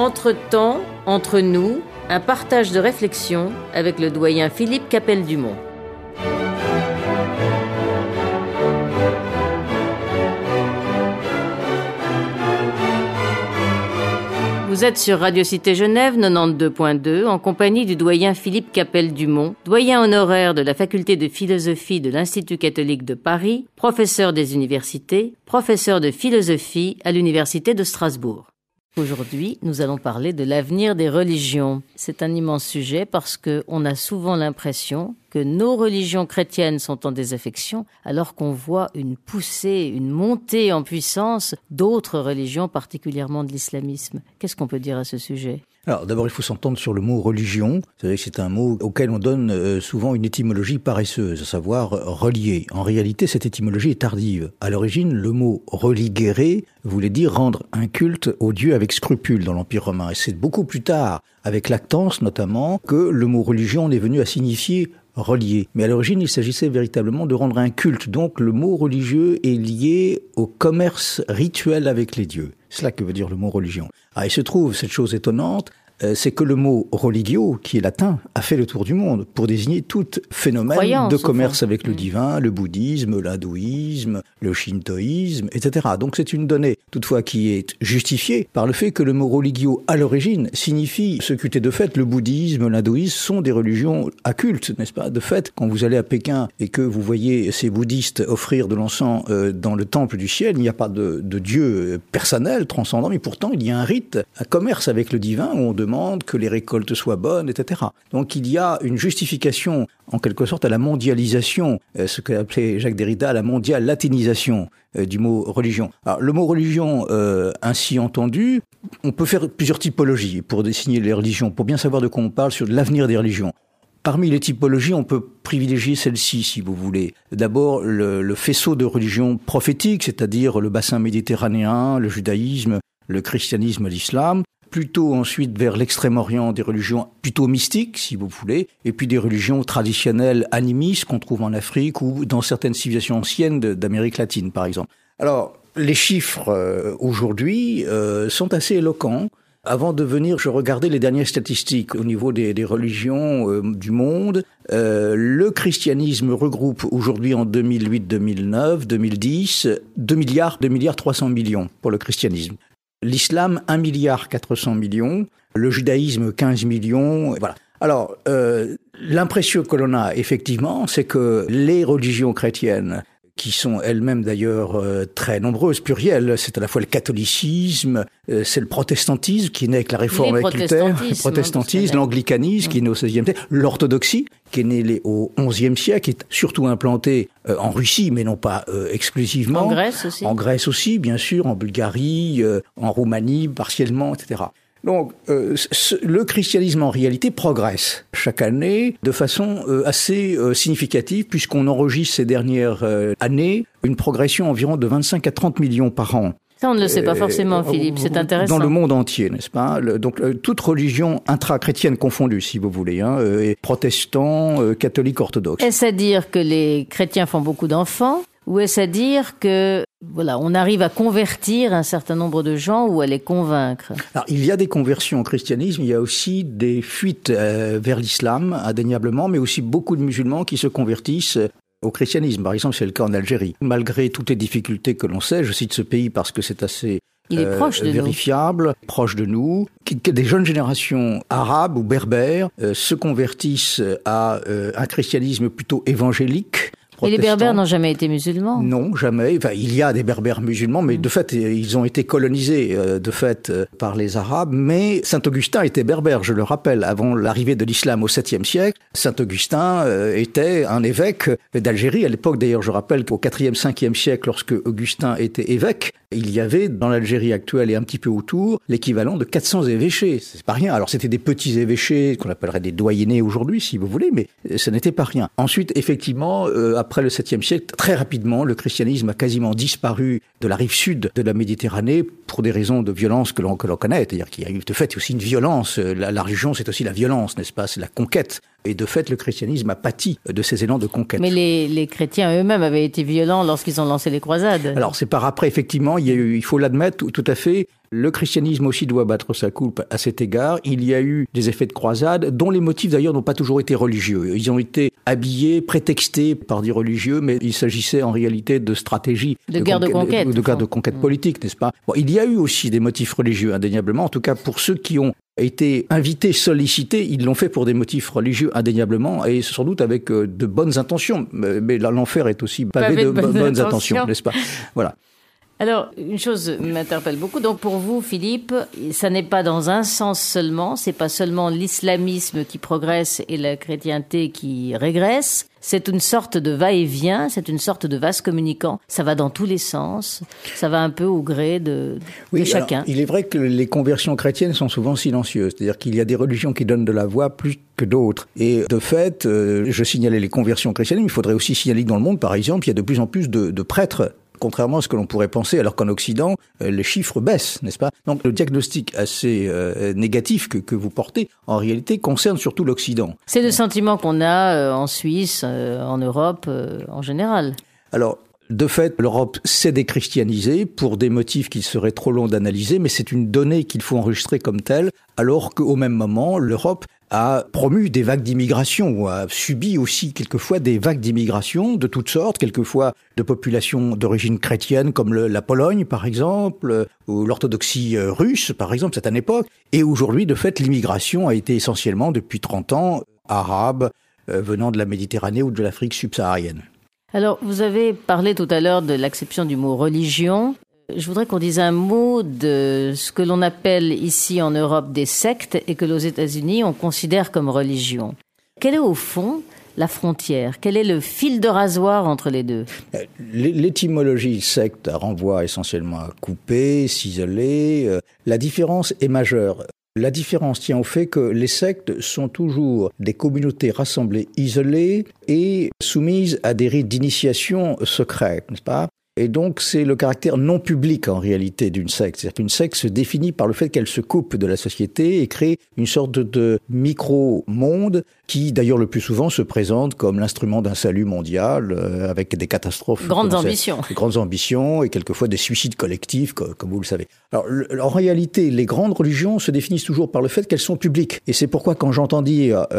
Entre-temps, entre nous, un partage de réflexion avec le doyen Philippe Capelle-Dumont. Vous êtes sur Radio Cité Genève 92.2 en compagnie du doyen Philippe Capelle-Dumont, doyen honoraire de la faculté de philosophie de l'Institut catholique de Paris, professeur des universités, professeur de philosophie à l'Université de Strasbourg. Aujourd'hui, nous allons parler de l'avenir des religions. C'est un immense sujet parce qu'on a souvent l'impression que nos religions chrétiennes sont en désaffection, alors qu'on voit une poussée, une montée en puissance d'autres religions, particulièrement de l'islamisme. Qu'est-ce qu'on peut dire à ce sujet ? Alors d'abord, il faut s'entendre sur le mot religion. C'est vrai que c'est un mot auquel on donne souvent une étymologie paresseuse, à savoir relier. En réalité, cette étymologie est tardive. À l'origine, le mot religere voulait dire rendre un culte aux dieux avec scrupule dans l'Empire romain. Et c'est beaucoup plus tard, avec Lactance notamment, que le mot religion est venu à signifier relié. Mais à l'origine, il s'agissait véritablement de rendre un culte. Donc le mot religieux est lié au commerce rituel avec les dieux. C'est cela que veut dire le mot religion. Il se trouve, cette chose étonnante, c'est que le mot religio, qui est latin, a fait le tour du monde pour désigner tout phénomène croyance, de commerce avec le divin, le bouddhisme, l'hindouisme, le shintoïsme, etc. Donc c'est une donnée, toutefois, qui est justifiée par le fait que le mot religio, à l'origine, signifie ce qu'était de fait le bouddhisme, l'hindouisme sont des religions à culte, n'est-ce pas ? De fait, quand vous allez à Pékin et que vous voyez ces bouddhistes offrir de l'encens dans le temple du ciel, il n'y a pas de dieu personnel, transcendant, mais pourtant il y a un rite, un commerce avec le divin où on demande que les récoltes soient bonnes, etc. Donc il y a une justification, en quelque sorte, à la mondialisation, ce qu'a appelé Jacques Derrida la mondiale latinisation du mot religion. Alors le mot religion, ainsi entendu, on peut faire plusieurs typologies pour désigner les religions, pour bien savoir de quoi on parle sur l'avenir des religions. Parmi les typologies, on peut privilégier celle-ci, si vous voulez. D'abord, le faisceau de religions prophétiques, c'est-à-dire le bassin méditerranéen, le judaïsme, le christianisme, l'islam. Plutôt ensuite vers l'extrême-orient, des religions plutôt mystiques, si vous voulez, et puis des religions traditionnelles animistes qu'on trouve en Afrique ou dans certaines civilisations anciennes d'Amérique latine, par exemple. Alors, les chiffres aujourd'hui sont assez éloquents. Avant de venir, je regardais les dernières statistiques au niveau des religions du monde. Le christianisme regroupe aujourd'hui en 2008, 2009, 2010, 2 milliards 300 millions pour le christianisme. L'islam, 1 milliard 400 millions. Le judaïsme, 15 millions. Voilà. Alors, l'impression que l'on a, effectivement, c'est que les religions chrétiennes, qui sont elles-mêmes d'ailleurs très nombreuses, plurielles, c'est à la fois le catholicisme, c'est le protestantisme qui est né avec la réforme avec Luther, le protestantisme, l'anglicanisme qui est né au XVIe siècle, l'orthodoxie qui est né au XIe siècle, qui est surtout implantée en Russie, mais non pas exclusivement. En Grèce aussi. En Grèce aussi, bien sûr, en Bulgarie, en Roumanie, partiellement, etc. Donc, le christianisme, en réalité, progresse chaque année de façon assez significative, puisqu'on enregistre ces dernières années une progression environ de 25 à 30 millions par an. Ça, on ne le sait pas forcément, Philippe, c'est intéressant. Dans le monde entier, n'est-ce pas ? Donc, toute religion intra-chrétienne confondue, si vous voulez, protestants, catholiques, orthodoxes. Est-ce à dire que les chrétiens font beaucoup d'enfants ? Ou est-ce à dire que, voilà, on arrive à convertir un certain nombre de gens ou à les convaincre ? Alors, il y a des conversions au christianisme, il y a aussi des fuites vers l'islam, indéniablement, mais aussi beaucoup de musulmans qui se convertissent au christianisme. Par exemple, c'est le cas en Algérie. Malgré toutes les difficultés que l'on sait, je cite ce pays parce que c'est assez il est proche de vérifiable, proche de nous, que des jeunes générations arabes ou berbères se convertissent à un christianisme plutôt évangélique. Et les Berbères n'ont jamais été musulmans ? Non, jamais. Enfin, il y a des Berbères musulmans, mais de fait, ils ont été colonisés par les Arabes. Mais Saint-Augustin était berbère, je le rappelle, avant l'arrivée de l'islam au 7e siècle. Saint-Augustin était un évêque d'Algérie. À l'époque, d'ailleurs, je rappelle qu'au 4e, 5e siècle, lorsque Augustin était évêque, il y avait dans l'Algérie actuelle et un petit peu autour l'équivalent de 400 évêchés. C'est pas rien. Alors, c'était des petits évêchés qu'on appellerait des doyennés aujourd'hui, si vous voulez, mais ce n'était pas rien. Ensuite, effectivement, après le 7e siècle, très rapidement, le christianisme a quasiment disparu de la rive sud de la Méditerranée pour des raisons de violence que l'on connaît, c'est-à-dire qu'il y a eu de fait aussi une violence. La religion, c'est aussi la violence, n'est-ce pas? C'est la conquête. Et de fait, le christianisme a pâti de ces élans de conquête. Mais les chrétiens eux-mêmes avaient été violents lorsqu'ils ont lancé les croisades. Alors, c'est par après, effectivement, il faut l'admettre tout à fait. Le christianisme aussi doit battre sa coupe à cet égard. Il y a eu des effets de croisade, dont les motifs d'ailleurs n'ont pas toujours été religieux. Ils ont été habillés, prétextés par des religieux, mais il s'agissait en réalité de stratégie. De guerre de conquête. De guerre de conquête politique, n'est-ce pas? Bon, il y a eu aussi des motifs religieux, indéniablement. En tout cas, pour ceux qui ont été invités, sollicités, ils l'ont fait pour des motifs religieux, indéniablement, et sans doute avec de bonnes intentions. Mais l'enfer est aussi pavé de bonnes intentions, n'est-ce pas? Voilà. Alors, une chose m'interpelle beaucoup. Donc, pour vous, Philippe, ça n'est pas dans un sens seulement. C'est pas seulement l'islamisme qui progresse et la chrétienté qui régresse. C'est une sorte de va-et-vient. C'est une sorte de vase communicant. Ça va dans tous les sens. Ça va un peu au gré de chacun. Alors, il est vrai que les conversions chrétiennes sont souvent silencieuses. C'est-à-dire qu'il y a des religions qui donnent de la voix plus que d'autres. Et de fait, je signalais les conversions chrétiennes, mais il faudrait aussi signaler que dans le monde, par exemple, il y a de plus en plus de prêtres. Contrairement à ce que l'on pourrait penser, alors qu'en Occident, les chiffres baissent, n'est-ce pas? Donc le diagnostic assez négatif que vous portez, en réalité, concerne surtout l'Occident. C'est le sentiment qu'on a en Suisse, en Europe, en général. Alors, de fait, l'Europe s'est déchristianisée pour des motifs qu'il serait trop long d'analyser, mais c'est une donnée qu'il faut enregistrer comme telle, alors qu'au même moment, l'Europe a promu des vagues d'immigration, ou a subi aussi quelquefois des vagues d'immigration de toutes sortes, quelquefois de populations d'origine chrétienne comme la Pologne par exemple, ou l'orthodoxie russe par exemple, c'est une époque. Et aujourd'hui, de fait, l'immigration a été essentiellement depuis 30 ans arabe, venant de la Méditerranée ou de l'Afrique subsaharienne. Alors, vous avez parlé tout à l'heure de l'acception du mot religion. Je voudrais qu'on dise un mot de ce que l'on appelle ici en Europe des sectes et que aux États-Unis on considère comme religion. Quelle est au fond la frontière? Quel est le fil de rasoir entre les deux? L'étymologie secte renvoie essentiellement à couper, s'isoler. La différence est majeure. La différence tient au fait que les sectes sont toujours des communautés rassemblées, isolées et soumises à des rites d'initiation secrètes, n'est-ce pas? Et donc, c'est le caractère non public, en réalité, d'une secte. C'est-à-dire qu'une secte se définit par le fait qu'elle se coupe de la société et crée une sorte de micro-monde qui, d'ailleurs, le plus souvent, se présente comme l'instrument d'un salut mondial, avec des catastrophes. Grandes ambitions. Des grandes ambitions et quelqueuvent des suicides collectifs, comme vous le savez. Alors, en réalité, les grandes religions se définissent toujours par le fait qu'elles sont publiques. Et c'est pourquoi, quand j'entends dire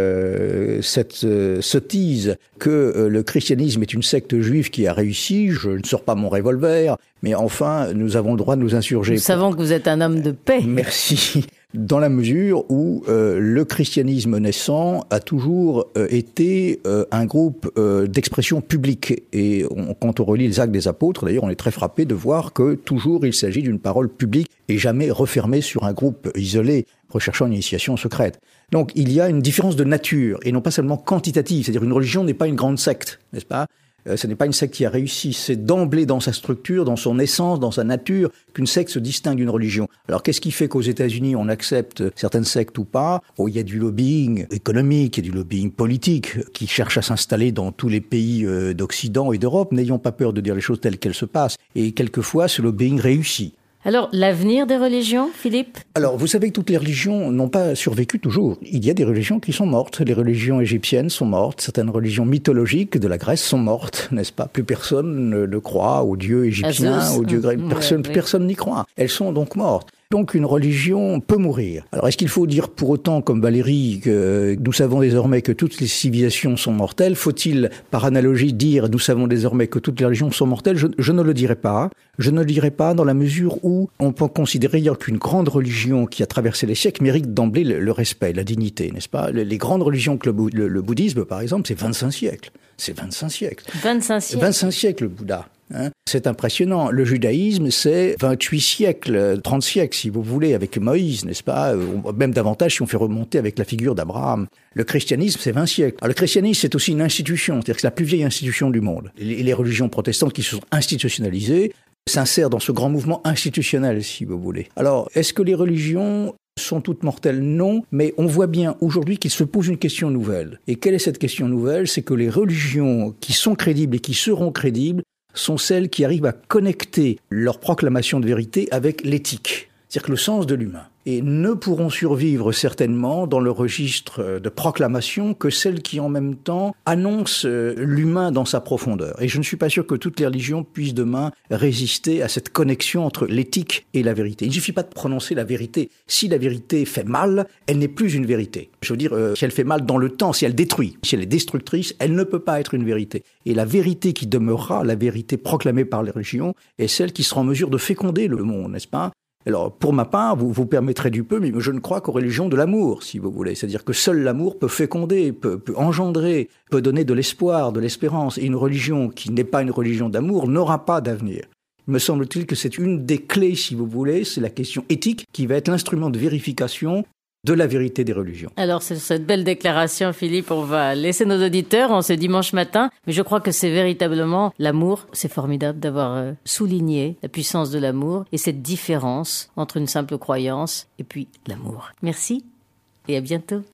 cette sottise que le christianisme est une secte juive qui a réussi, je ne sors pas mon revolver, mais enfin, nous avons le droit de nous insurger. Nous savons que vous êtes un homme de paix. Merci. Dans la mesure où le christianisme naissant a toujours été un groupe d'expression publique. Et quand on relit les Actes des Apôtres, d'ailleurs, on est très frappé de voir que toujours il s'agit d'une parole publique et jamais refermée sur un groupe isolé recherchant une initiation secrète. Donc il y a une différence de nature et non pas seulement quantitative. C'est-à-dire une religion n'est pas une grande secte, n'est-ce pas ? Ce n'est pas une secte qui a réussi, c'est d'emblée dans sa structure, dans son essence, dans sa nature, qu'une secte se distingue d'une religion. Alors qu'est-ce qui fait qu'aux États-Unis on accepte certaines sectes ou pas ? Il y a du lobbying économique, il y a du lobbying politique qui cherche à s'installer dans tous les pays d'Occident et d'Europe. N'ayons pas peur de dire les choses telles qu'elles se passent. Et quelquefois ce lobbying réussit. Alors, l'avenir des religions, Philippe ? Alors, vous savez que toutes les religions n'ont pas survécu toujours. Il y a des religions qui sont mortes. Les religions égyptiennes sont mortes. Certaines religions mythologiques de la Grèce sont mortes, n'est-ce pas ? Plus personne ne croit aux dieux égyptiens, aux dieux grecs. Personne n'y croit. Elles sont donc mortes. Donc une religion peut mourir. Alors est-ce qu'il faut dire pour autant, comme Valérie, que nous savons désormais que toutes les civilisations sont mortelles ? Faut-il, par analogie, dire nous savons désormais que toutes les religions sont mortelles ? Je ne le dirai pas. Je ne le dirai pas dans la mesure où on peut considérer qu'une grande religion qui a traversé les siècles mérite d'emblée le respect, la dignité, n'est-ce pas ? Les grandes religions que le bouddhisme, par exemple, c'est 25 siècles. C'est 25 siècles. 25 siècles. 25 siècles, le Bouddha. C'est impressionnant. Le judaïsme, c'est 28 siècles, 30 siècles, si vous voulez, avec Moïse, n'est-ce pas ? Même davantage si on fait remonter avec la figure d'Abraham. Le christianisme, c'est 20 siècles. Alors, le christianisme, c'est aussi une institution, c'est-à-dire que c'est la plus vieille institution du monde. Les religions protestantes qui se sont institutionnalisées s'insèrent dans ce grand mouvement institutionnel, si vous voulez. Alors, est-ce que les religions sont toutes mortelles? Non, mais on voit bien aujourd'hui qu'il se pose une question nouvelle. Et quelle est cette question nouvelle ? C'est que les religions qui sont crédibles et qui seront crédibles sont celles qui arrivent à connecter leur proclamation de vérité avec l'éthique, c'est-à-dire que le sens de l'humain. Et ne pourront survivre certainement dans le registre de proclamation que celles qui en même temps annoncent l'humain dans sa profondeur. Et je ne suis pas sûr que toutes les religions puissent demain résister à cette connexion entre l'éthique et la vérité. Il ne suffit pas de prononcer la vérité. Si la vérité fait mal, elle n'est plus une vérité. Je veux dire, si elle fait mal dans le temps, si elle détruit, si elle est destructrice, elle ne peut pas être une vérité. Et la vérité qui demeurera, la vérité proclamée par les religions, est celle qui sera en mesure de féconder le monde, n'est-ce pas ? Alors, pour ma part, vous permettrez du peu, mais je ne crois qu'aux religions de l'amour, si vous voulez. C'est-à-dire que seul l'amour peut féconder, peut engendrer, peut donner de l'espoir, de l'espérance. Et une religion qui n'est pas une religion d'amour n'aura pas d'avenir. Me semble-t-il que c'est une des clés, si vous voulez, c'est la question éthique qui va être l'instrument de vérification de la vérité des religions. Alors, c'est cette belle déclaration, Philippe, on va laisser nos auditeurs en ce dimanche matin, mais je crois que c'est véritablement l'amour. C'est formidable d'avoir souligné la puissance de l'amour et cette différence entre une simple croyance et puis l'amour. Merci et à bientôt.